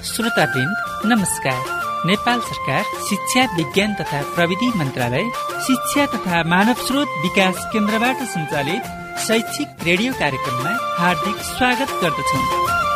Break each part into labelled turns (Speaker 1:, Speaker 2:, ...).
Speaker 1: श्रोतावृन्द नमस्कार। नेपाल सरकार शिक्षा विज्ञान तथा प्रविधि मन्त्रालय शिक्षा तथा मानव स्रोत विकास केन्द्रबाट सञ्चालित शैक्षिक रेडियो कार्यक्रममा हार्दिक स्वागत गर्दछौँ।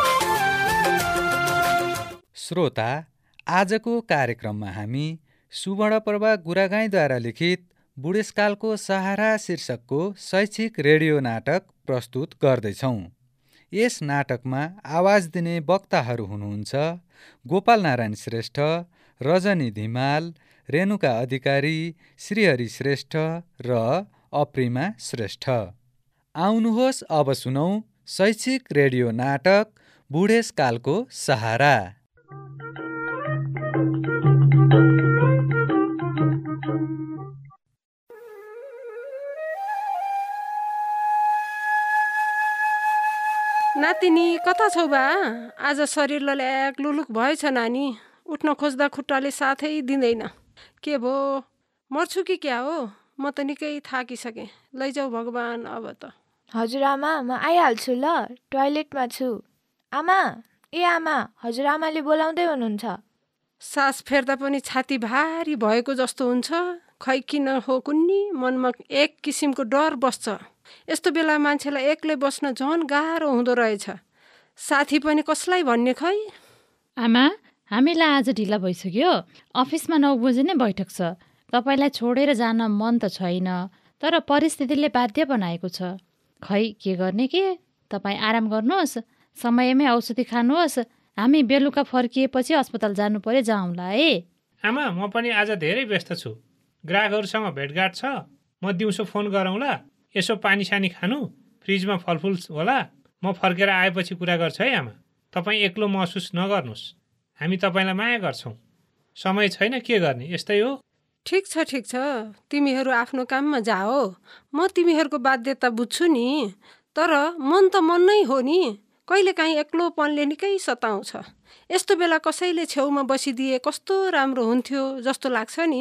Speaker 2: श्रोता, आजको कार्यक्रममा हामी सुवर्णप्रभा गुरागाईँद्वारा लिखित बुढेसकालको सहारा शीर्षकको शैक्षिक रेडियो नाटक प्रस्तुत गर्दैछौँ। यस नाटकमा आवाज दिने वक्ताहरू हुनुहुन्छ गोपाल नारायण श्रेष्ठ, रजनी धिमाल, रेणुका अधिकारी, श्रीहरि श्रेष्ठ र अप्रिमा श्रेष्ठ। आउनुहोस् अब सुनौँ शैक्षिक रेडियो नाटक बुढेसकालको सहारा।
Speaker 3: नातिनी कता छौ बा? आज शरीरलाई ल्याक लुलुक भएछ नानी। उठ्न खोज्दा खुट्टाले साथै दिँदैन। के भो, मर्छु कि क्या हो? म त निकै थाकिसकेँ। लैजाऊ भगवान् अब त।
Speaker 4: हजुरआमा, म आइहाल्छु ल, टोयलेटमा छु। आमा, ए आमा, हजुरआमाले बोलाउँदै हुनुहुन्छ।
Speaker 3: सास फेर्दा पनि छाती भारी भएको जस्तो हुन्छ। खै किन हो कुन्नी, मनमा एक किसिमको डर बस्छ। यस्तो बेला मान्छेलाई एक्लै बस्न झन् गाह्रो हुँदो रहेछ। साथी पनि कसलाई भन्ने खै?
Speaker 5: आमा, हामीलाई आज ढिला भइसक्यो। अफिसमा 9 बजे नै बैठक छ। तपाईँलाई छोडेर जान मन त छैन, तर परिस्थितिले बाध्य बनाएको छ। खै के गर्ने के? तपाईँ आराम गर्नुहोस्, समयमै औषधि खानुहोस्। हामी बेलुका फर्किएपछि अस्पताल जानु पर्यो, जाउँला है।
Speaker 6: आमा, म पनि आज धेरै व्यस्त छु। ग्राहकहरूसँग भेटघाट छ। म दिउँसो फोन गरौँला। यसो पानी सानी खानु, फ्रिजमा फलफुल होला। म फर्केर आएपछि कुरा गर्छु है आमा। तपाईँ एक्लो महसुस नगर्नुहोस्। हामी तपाईँलाई माया गर्छौँ। समय छैन, के गर्ने, यस्तै हो।
Speaker 3: ठिक छ। तिमीहरू आफ्नो काममा जाओ। म तिमीहरूको बाध्यता बुझ्छु नि। तर मन त मन नै हो नि। कहिलेकाहीँ एक्लोपनले निकै सताउँछ। यस्तो बेला कसैले छेउमा बसिदिए कस्तो राम्रो हुन्थ्यो जस्तो लाग्छ नि।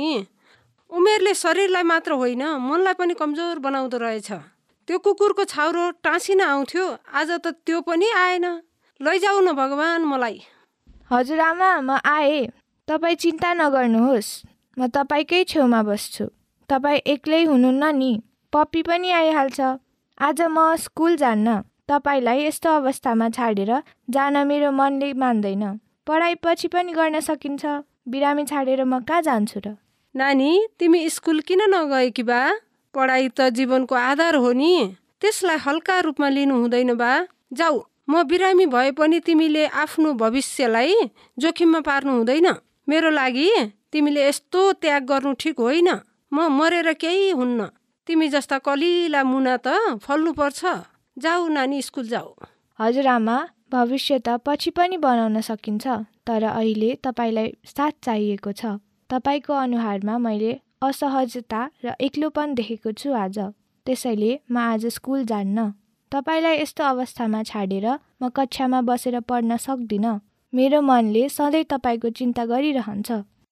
Speaker 3: उमेरले शरीरलाई मात्र होइन, मनलाई पनि कमजोर बनाउँदो रहेछ। त्यो कुकुरको छाउरो टाँसिन आउँथ्यो, आज त त्यो पनि आएन। लैजाऊ न भगवान् मलाई।
Speaker 4: हजुरआमा, म आएँ। तपाईँ चिन्ता नगर्नुहोस्, म तपाईँकै छेउमा बस्छु। तपाईँ एक्लै हुनुहुन्न नि। पप्पी पनि आइहाल्छ। आज म स्कुल जान्न। तपाईँलाई यस्तो अवस्थामा छाडेर जान मेरो मनले मान्दैन। पढाइ पछि पनि गर्न सकिन्छ। बिरामी छाडेर म कहाँ जान्छु र?
Speaker 3: नानी, तिमी स्कुल किन नगएकी बा? पढाइ त जीवनको आधार हो नि। त्यसलाई हल्का रूपमा लिनु हुँदैन बा। जाऊ, म बिरामी भए पनि तिमीले आफ्नो भविष्यलाई जोखिममा पार्नु हुँदैन। मेरो लागि तिमीले यस्तो त्याग गर्नु ठिक होइन। म मरेर केही हुन्न। तिमी जस्ता कलिला मुना त फल्नुपर्छ। जाऊ नानी, स्कुल जाऊ।
Speaker 4: हजुरआमा, भविष्य त पछि पनि बनाउन सकिन्छ, तर अहिले तपाईँलाई साथ चाहिएको छ। तपाईँको अनुहारमा मैले असहजता र एक्लोपन देखेको छु आज। त्यसैले म आज स्कुल जान्न। तपाईँलाई यस्तो अवस्थामा छाडेर म कक्षामा बसेर पढ्न सक्दिनँ। मेरो मनले सधैँ तपाईँको चिन्ता गरिरहन्छ।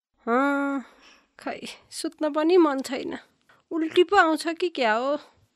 Speaker 3: खै, सुत्न पनि मन छैन। उल्टी पो आउँछ कि क्या हो?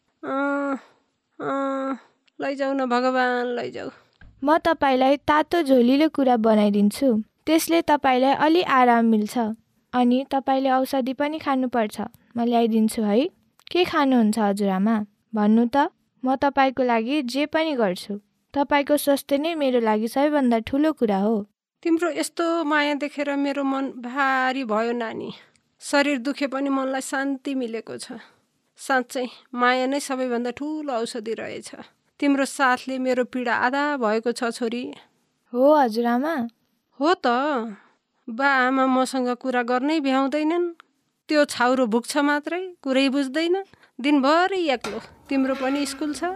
Speaker 3: लैजाऊ न भगवान्, लैजाऊ।
Speaker 4: म तपाईँलाई तातो झोलिलो कुरा बनाइदिन्छु। त्यसले तपाईँलाई अलि आराम मिल्छ। अनि तपाईँले औषधि पनि खानुपर्छ। म ल्याइदिन्छु है। के खानुहुन्छ हजुरआमा? भन्नु त, म तपाईँको लागि जे पनि गर्छु। तपाईँको स्वास्थ्य नै मेरो लागि सबैभन्दा ठुलो कुरा हो।
Speaker 3: तिम्रो यस्तो माया देखेर मेरो मन भारी भयो नानी। शरीर दुखे पनि मनलाई शान्ति मिलेको छ। साँच्चै माया नै सबैभन्दा ठुलो औषधि रहेछ। तिम्रो साथले मेरो पीडा आधा भएको छ छोरी।
Speaker 4: हो हजुरआमा?
Speaker 3: हो त। बा आमा मसँग कुरा गर्नै भ्याउँदैनन्। त्यो छाउरो भुक्छ मात्रै, कुरै बुझ्दैन। दिनभरि एक्लो। तिम्रो पनि स्कुल छ।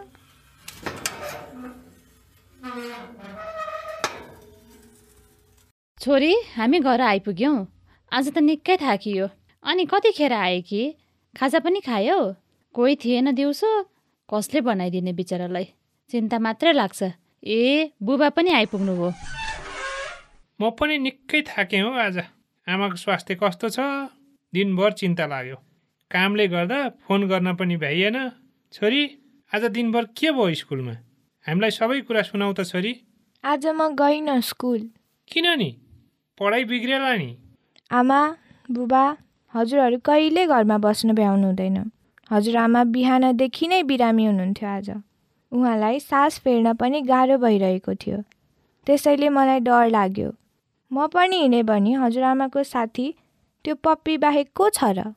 Speaker 5: छोरी, हामी घर आइपुग्यौँ। आज त निकै थाकियो। अनि कतिखेर आए कि? खाजा पनि खायो? कोही थिएन दिउँसो? कसले बनाइदिने बिचरालाई? चिन्ता मात्रै लाग्छ। ए, बुबा पनि आइपुग्नु हो।
Speaker 6: म पनि निकै थाकेँ हो आज। आमाको स्वास्थ्य कस्तो छ? दिनभर चिन्ता लाग्यो। कामले गर्दा फोन गर्न पनि भ्याइएन। छोरी, आज दिनभर के भयो स्कुलमा? हामीलाई सबै कुरा सुनाउ त छोरी।
Speaker 4: आज म गइनँ स्कुल।
Speaker 6: किन नि? पढाइ बिग्रेला नि?
Speaker 4: आमा, बुबा, हजुरहरू कहिले घरमा बस्नु भ्याउनु हुँदैन। हजुरआमा बिहानदेखि नै बिरामी हुनुहुन्थ्यो आज। उहाँलाई सास फेर्न पनि गाह्रो भइरहेको थियो। त्यसैले मलाई डर लाग्यो। म पनि हिँडेँ भने हजुरआमाको साथी त्यो पप्पी बाहेक को छ र?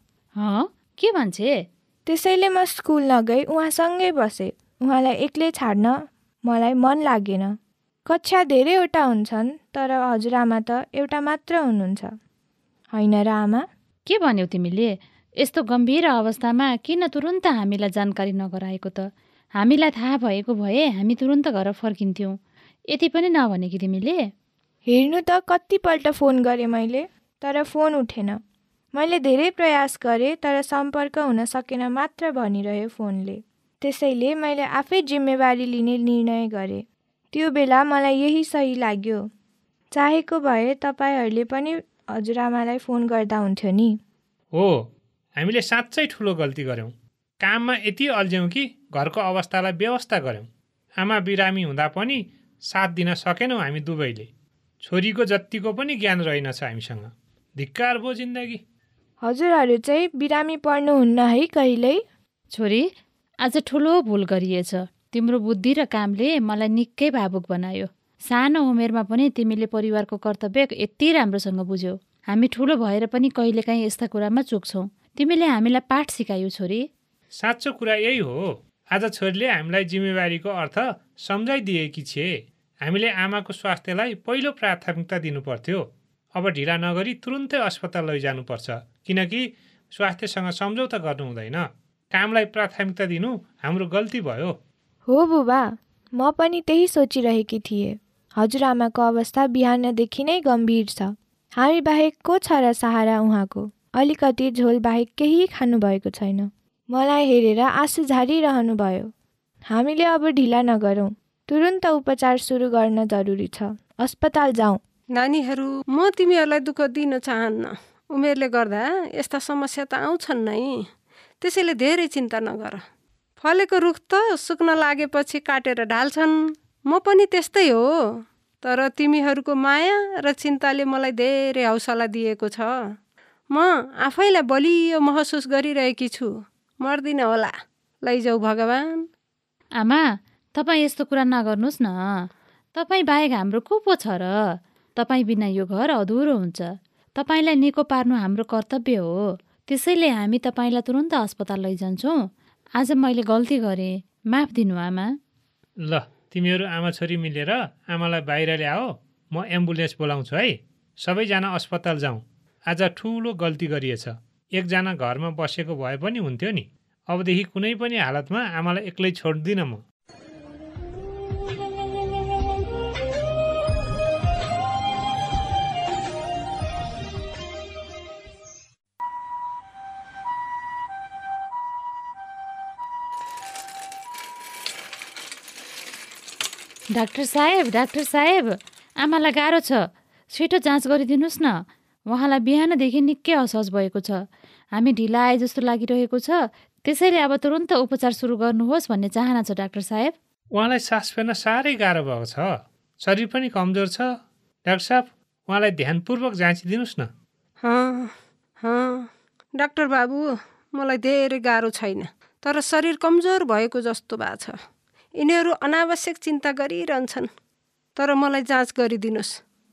Speaker 5: के भन्छे?
Speaker 4: त्यसैले म स्कुल नगई उहाँसँगै बसेँ। उहाँलाई एक्लै छाड्न मलाई मन लागेन। कक्षा धेरैवटा हुन्छन्, तर हजुरआमा त एउटा मात्र हुनुहुन्छ, होइन र आमा?
Speaker 5: के भन्यौ तिमीले? यस्तो गम्भीर अवस्थामा किन तुरुन्त हामीलाई जानकारी नगराएको त? हामीलाई थाहा भएको भए हामी तुरुन्त घर फर्किन्थ्यौँ। यति पनि नभनेकी तिमीले?
Speaker 4: हेर्नु त कतिपल्ट फोन गरेँ मैले, तर फोन उठेन। मैले धेरै प्रयास गरेँ, तर सम्पर्क हुन सकेन मात्र भनिरह्यो फोनले। त्यसैले मैले आफै जिम्मेवारी लिने निर्णय गरेँ। त्यो बेला मलाई यही सही लाग्यो। चाहेको भए तपाईँहरूले पनि हजुरआमालाई फोन गर्दा हुन्थ्यो नि।
Speaker 6: हो, हामीले साँच्चै ठुलो गल्ती गर्यौँ। काममा यति अल्झ्यौँ कि घरको अवस्थालाई व्यवस्था गर्यौँ। आमा बिरामी हुँदा पनि साथ दिन सकेनौँ हामी दुवैले। छोरीको जत्तिको पनि ज्ञान रहेनछ हामीसँग। धिक्कार भयो जिन्दगी।
Speaker 4: हजुरहरू चाहिँ बिरामी पर्नुहुन्न है कहिल्यै?
Speaker 5: छोरी, आज ठुलो भुल गरिएछ। तिम्रो बुद्धि र कामले मलाई निकै भावुक बनायो। सानो उमेरमा पनि तिमीले परिवारको कर्तव्य यति राम्रोसँग बुझ्यौ। हामी ठुलो भएर पनि कहिलेकाहीँ यस्ता कुरामा चुक्छौँ। तिमीले हामीलाई पाठ सिकायौ छोरी।
Speaker 6: साँचो कुरा यही हो। आज छोरीले हामीलाई जिम्मेवारीको अर्थ सम्झाइदिएकी छे। हामीले आमाको स्वास्थ्यलाई पहिलो प्राथमिकता दिनुपर्थ्यो। अब ढिला नगरी तुरुन्तै अस्पताल लैजानुपर्छ, किनकि स्वास्थ्यसँग सम्झौता गर्नु हुँदैन। कामलाई प्राथमिकता दिनु हाम्रो गल्ती भयो।
Speaker 4: हो बुबा, म पनि त्यही सोचिरहेकी थिएँ। हजुरआमाको अवस्था बिहानदेखि नै गम्भीर छ। हामी बाहेक को छ र सहारा उहाँको? अलिकति झोल बाहेक केही खानुभएको छैन। मलाई हेरेर आँसु झारिरहनु भयो। हामीले अब ढिला नगरौँ। तुरुन्त उपचार सुरु गर्न जरुरी छ। अस्पताल जाउँ।
Speaker 3: नानीहरू, म तिमीहरूलाई दुःख दिन चाहन्न। उमेरले गर्दा यस्ता समस्या त आउँछन् नै। त्यसैले धेरै चिन्ता नगर। फलेको रुख त सुक्न लागेपछि काटेर ढाल्छन्। म पनि त्यस्तै हो। तर तिमीहरूको माया र चिन्ताले मलाई धेरै हौसला दिएको छ। म आफैलाई बलियो महसुस गरिरहेकी छु। मर्दिन होला। लैजाऊ भगवान्।
Speaker 5: आमा, तपाईँ यस्तो कुरा नगर्नुहोस् न। तपाईँ बाहेक हाम्रो को पो छ र? तपाईँ बिना यो घर अधुरो हुन्छ। तपाईँलाई निको पार्नु हाम्रो कर्तव्य हो। त्यसैले हामी तपाईँलाई तुरुन्त अस्पताल लैजान्छौँ। आज मैले गल्ती गरेँ, माफ दिनु आमा।
Speaker 6: ल, तिमीहरू आमा छोरी मिलेर आमालाई बाहिर ल्याओ। म एम्बुलेन्स बोलाउँछु है। सबैजना अस्पताल जाउँ। आज ठुलो गल्ती गरिएछ। एकजना घरमा बसेको भए पनि हुन्थ्यो नि। अबदेखि कुनै पनि हालतमा आमालाई एक्लै छोड्दिनँ म।
Speaker 5: डाक्टर साहेब, आमालाई गाह्रो छ। छिटो जाँच गरिदिनुहोस् न। उहाँलाई बिहानदेखि निकै असहज भएको छ। हामी ढिला आए जस्तो लागिरहेको छ। त्यसैले अब तुरुन्त उपचार सुरु गर्नुहोस् भन्ने चाहना छ डाक्टर साहेब।
Speaker 6: उहाँलाई सास फेर्न साह्रै गाह्रो भएको छ। शरीर पनि कमजोर छ। डाक्टर साहब, उहाँलाई ध्यानपूर्वक जाँचिदिनुहोस् न।
Speaker 3: डाक्टर बाबु, मलाई धेरै गाह्रो छैन, तर शरीर कमजोर भएको जस्तो भएको छ। यिनीहरू अनावश्यक चिन्ता गरिरहन्छन्, तर मलाई जाँच गरिदिनुहोस्।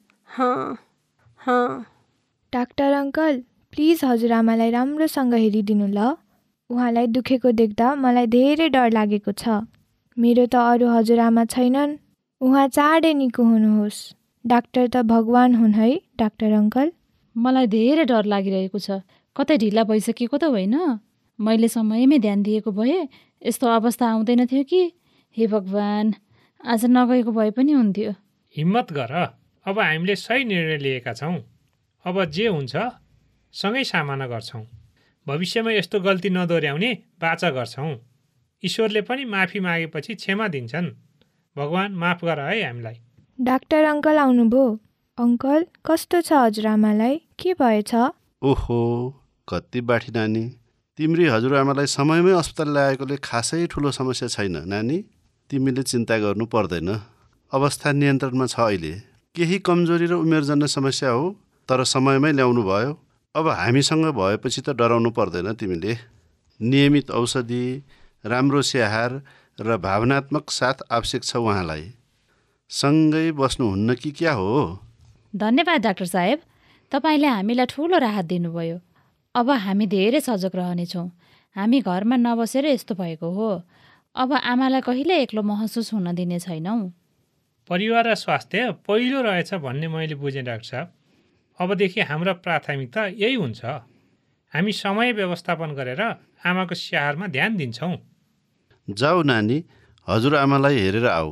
Speaker 4: डाक्टर अङ्कल, प्लिज हजुरआमालाई राम्रोसँग हेरिदिनु ल। उहाँलाई दुखेको देख्दा मलाई धेरै डर लागेको छ। मेरो त अरू हजुरआमा छैनन्। उहाँ चाँडै निको हुनुहोस्। डाक्टर त भगवान हुन् है डाक्टर अङ्कल।
Speaker 5: मलाई धेरै डर लागिरहेको छ। कतै ढिला भइसकेको त होइन? मैले समयमै ध्यान दिएको भए यस्तो अवस्था आउँदैन थियो कि। हे भगवान, आज नगएको भए पनि हुन्थ्यो।
Speaker 6: हिम्मत गर। अब हामीले सही निर्णय लिएका छौँ। अब जे हुन्छ सँगै सामना गर्छौँ। भविष्यमा यस्तो गल्ती नदोहोऱ्याउने बाचा गर्छौँ। ईश्वरले पनि माफी मागेपछि क्षमा दिन्छन्। भगवान माफ गर है हामीलाई।
Speaker 4: डाक्टर अङ्कल आउनुभयो। अङ्कल, कस्तो छ हजुरआमालाई? के भएछ?
Speaker 7: ओहो, कति बाठी नानी। तिम्री हजुरआमालाई समयमै अस्पताल ल्याएकोले खासै ठुलो समस्या छैन नानी। तिमीले चिन्ता गर्नु पर्दैन। अवस्था नियन्त्रणमा छ अहिले। केही कमजोरी र उमेरजन्य समस्या हो, तर समयमै ल्याउनु भयो। अब हामीसँग भएपछि त डराउनु पर्दैन तिमीले। नियमित औषधि, राम्रो स्याहार र भावनात्मक साथ आवश्यक छ उहाँलाई। सँगै बस्नुहुन्न कि क्या हो?
Speaker 5: धन्यवाद डाक्टर साहेब, तपाईँले हामीलाई ठुलो राहत दिनुभयो। अब हामी धेरै सजग रहनेछौँ। हामी घरमा नबसेर यस्तो भएको हो। अब आमालाई कहिले एक्लो महसुस हुन दिने छैनौँ।
Speaker 6: परिवार र स्वास्थ्य पहिलो रहेछ भन्ने मैले बुझेँ डाक्टर साहब। अबदेखि हाम्रा प्राथमिकता यही हुन्छ। हामी समय व्यवस्थापन गरेर आमाको स्याहारमा ध्यान दिन्छौँ।
Speaker 7: जाऊ नानी, हजुरआमालाई हेरेर आऊ।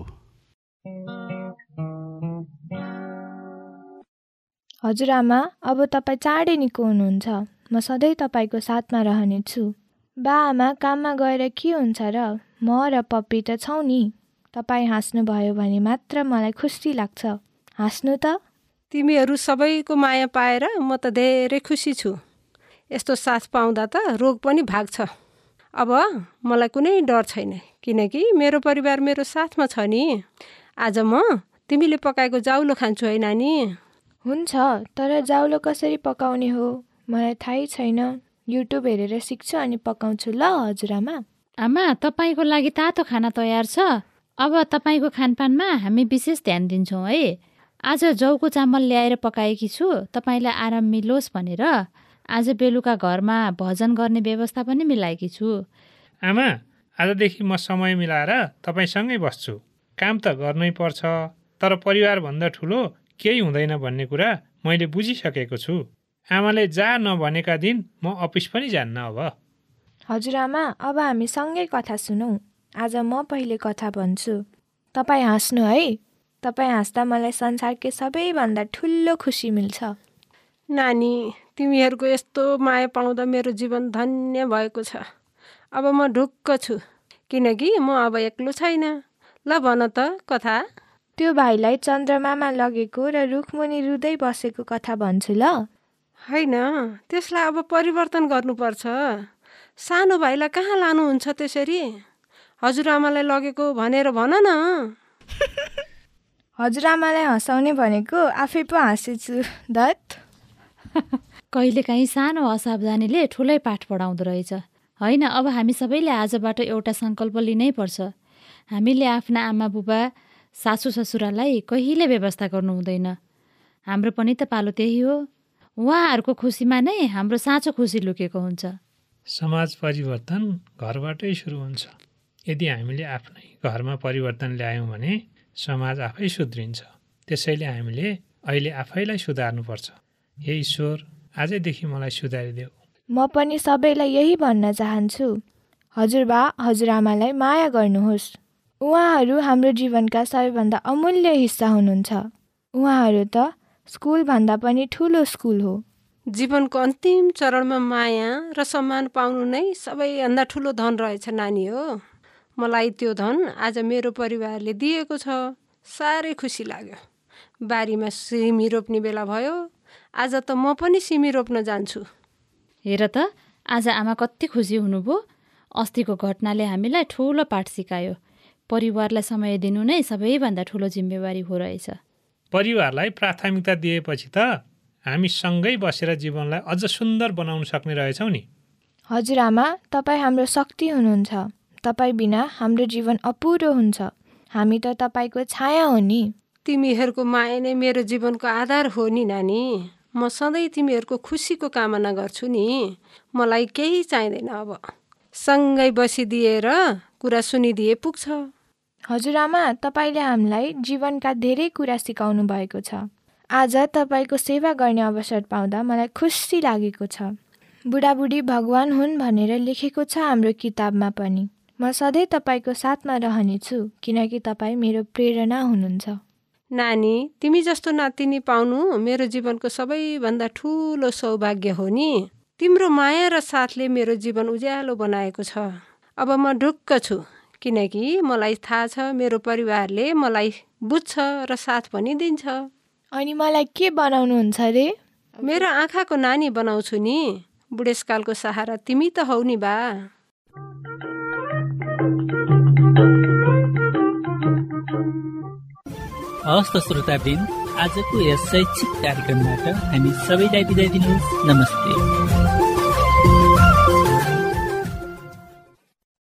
Speaker 4: हजुरआमा, अब तपाईँ चाँडै निको हुनुहुन्छ। म सधैँ तपाईँको साथमा रहनेछु। बा आमा काममा गएर के हुन्छ र? म र पप्पी त छौँ नि। तपाईँ हाँस्नुभयो भने मात्र मलाई खुसी लाग्छ। हाँस्नु त।
Speaker 3: तिमीहरू सबैको माया पाएर म त धेरै खुसी छु। यस्तो साथ पाउँदा त रोग पनि भाग्छ। अब मलाई कुनै डर छैन, किनकि मेरो परिवार मेरो साथमा छ नि। आज म तिमीले पकाएको जाउलो खान्छु है नानी।
Speaker 4: हुन्छ, तर जाउलो कसरी पकाउने हो मलाई थाहै छैन। युट्युब हेरेर सिक्छु अनि पकाउँछु ल हजुरआमा।
Speaker 5: आमा, तपाईँको लागि तातो खाना तयार छ। अब तपाईँको खानपानमा हामी विशेष ध्यान दिन्छौँ है। आज जौको चामल ल्याएर पकाएकी छु, तपाईँलाई आराम मिलोस् भनेर। आज बेलुका घरमा भजन गर्ने व्यवस्था पनि मिलाएकी छु।
Speaker 6: आमा, आजदेखि म समय मिलाएर तपाईँसँगै बस्छु। काम त गर्नै पर्छ, तर परिवारभन्दा ठुलो केही हुँदैन भन्ने कुरा मैले बुझिसकेको छु। आमाले जा नभनेका दिन म अफिस पनि जान्न अब।
Speaker 4: हजुरआमा, अब हामी सँगै कथा सुनौँ। आज म पहिले कथा भन्छु। तपाईँ हाँस्नु है। तपाईँ हाँस्दा मलाई संसारकै सबैभन्दा ठुलो खुसी मिल्छ।
Speaker 3: नानी, तिमीहरूको यस्तो माया पाउँदा मेरो जीवन धन्य भएको छ। अब म ढुक्क छु, किनकि म अब एक्लो छैन। ल भन त कथा।
Speaker 4: त्यो भाइलाई चन्द्रमामा लगेको र रुखमुनि रुँदै बसेको कथा भन्छु ल।
Speaker 3: होइन, त्यसलाई अब परिवर्तन गर्नुपर्छ। सानो भाइलाई कहाँ लानुहुन्छ त्यसरी? हजुरआमालाई लगेको भनेर भन न।
Speaker 4: हजुरआमालाई हँसाउने भनेको आफै पो हाँसेछु दत।
Speaker 5: कहिलेकाहीँ सानो असावधानीले ठुलै पाठ पढाउँदो रहेछ। होइन, अब हामी सबैले आजबाट एउटा सङ्कल्प लिनै पर्छ। हामीले आफ्ना आमा बुबा सासू ससुरालाई कहिले व्यवस्था गर्नु हुँदैन। हाम्रो पनि त पालो त्यही हो। उहाँहरूको खुसीमा नै हाम्रो साँचो खुसी लुकेको हुन्छ।
Speaker 6: समाज परिवर्तन घरबाटै सुरु हुन्छ। यदि हामीले आफ्नै घरमा परिवर्तन ल्यायौँ भने समाज आफै सुध्रिन्छ। त्यसैले हामीले अहिले आफैलाई सुधार्नुपर्छ। हे ईश्वर, आजैदेखि मलाई सुधारिदेऊ।
Speaker 4: म पनि सबैलाई यही भन्न चाहन्छु। हजुरबा हजुरआमालाई माया गर्नुहोस्। उहाँहरू हाम्रो जीवनका सबैभन्दा अमूल्य हिस्सा हुनुहुन्छ। उहाँहरू त स्कुलभन्दा पनि ठुलो स्कुल हो।
Speaker 3: जीवनको अन्तिम चरणमा माया र सम्मान पाउनु नै सबैभन्दा ठुलो धन रहेछ नानी हो। मलाई त्यो धन आज मेरो परिवारले दिएको छ। साह्रै खुसी लाग्यो। बारीमा सिमी रोप्ने बेला भयो। आज त म पनि सिमी रोप्न जान्छु।
Speaker 5: हेर त, आज आमा कति खुसी हुनुभयो। अस्तिको घटनाले हामीलाई ठुलो पाठ सिकायो। परिवारलाई समय दिनु नै सबैभन्दा ठुलो जिम्मेवारी हो रहेछ।
Speaker 6: परिवारलाई प्राथमिकता दिएपछि त हामी सँगै बसेर जीवनलाई अझ सुन्दर बनाउन सक्ने रहेछौँ नि।
Speaker 4: हजुरआमा, तपाईँ हाम्रो शक्ति हुनुहुन्छ। तपाईँ बिना हाम्रो जीवन अपुरो हुन्छ। हामी त तपाईँको छाया हो नि।
Speaker 3: तिमीहरूको माया नै मेरो जीवनको आधार हो नि नानी। म सधैँ तिमीहरूको खुसीको कामना गर्छु नि। मलाई केही चाहिँदैन। अब सँगै बसिदिएर कुरा सुनिदिए पुग्छ।
Speaker 4: हजुरआमा, तपाईँले हामीलाई जीवनका धेरै कुरा सिकाउनु भएको छ। आज तपाईँको सेवा गर्ने अवसर पाउँदा मलाई खुसी लागेको छ। बुढाबुढी भगवान हुन् भनेर लेखेको छ हाम्रो किताबमा पनि। म सधैँ तपाईँको साथमा रहनेछु, किनकि तपाईँ मेरो प्रेरणा हुनुहुन्छ।
Speaker 3: नानी, तिमी जस्तो नातिनी पाउनु मेरो जीवनको सबैभन्दा ठुलो सौभाग्य हो नि। तिम्रो माया र साथले मेरो जीवन उज्यालो बनाएको छ। अब म ढुक्क छु, किनकि मलाई थाहा छ मेरो परिवारले मलाई बुझ्छ र साथ पनि दिन्छ।
Speaker 4: अनि मलाई के बनाउनुहुन्छ रे?
Speaker 3: मेरो आँखाको नानी बनाउँछु नि। बुढेसकालको सहारा तिमी त हौ नि बा।
Speaker 1: हस्त श्रोतावृन्द, आजको यस शैक्षिक कार्यक्रमबाट हामी सबैलाई बिदा दिनुहोस्। नमस्ते।